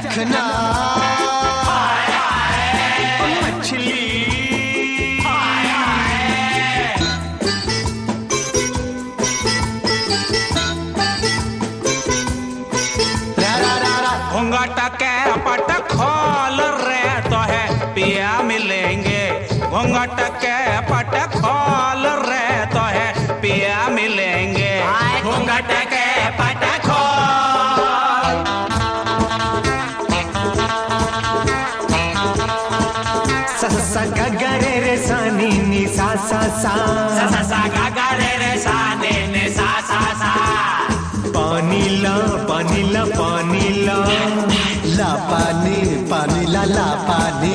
चखना मछली घूंघट के पट खोल रे तो है पिया मिलेंगे। घूंघट के पट खोल रे तो है पिया मिलेंगे। घूंघट के पट खोल। सा गा गा रे रे सा नी नी सा सा सा सा गा गा रे रे सा ने ने सा सा सा। पानी ला पानी ला पानी ला ला पानी पानी ला ला पानी।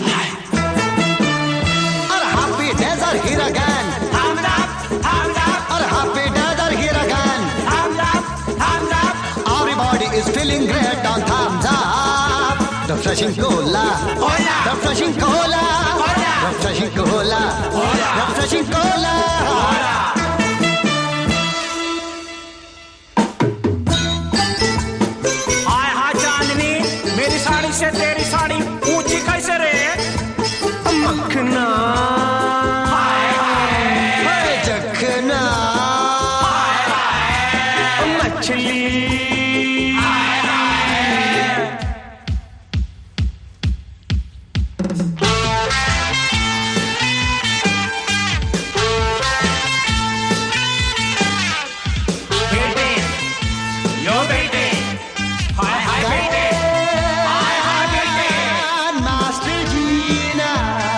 और happy desert here again. Thumbs up, thumbs up. और happy desert here again. Thumbs up, thumbs up. Everybody is feeling great on thumbs up. Refreshing cola, refreshing cola, refreshing cola, refreshing cola. हाय हाय चांदनी, मेरी साड़ी से तेरी साड़ी ऊंची कैसे रे? मखना चखना मछली बेटे, यो बेटे, हाय हाय बेटे, हाय हाय बेटे। मास्टर जीना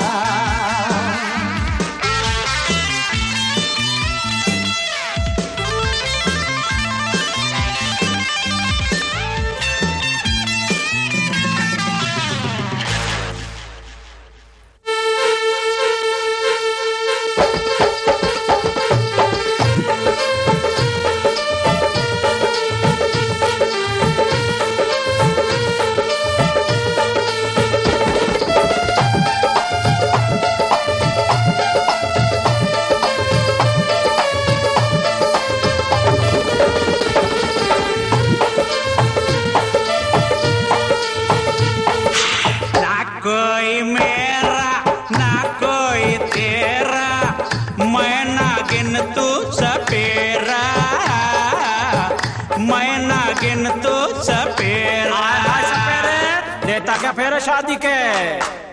ना कोई मेरा ना कोई तेरा, मैं ना गिन तू सपेरा, मैं ना गिन तू सपेरा। देता क्या फेरे शादी के?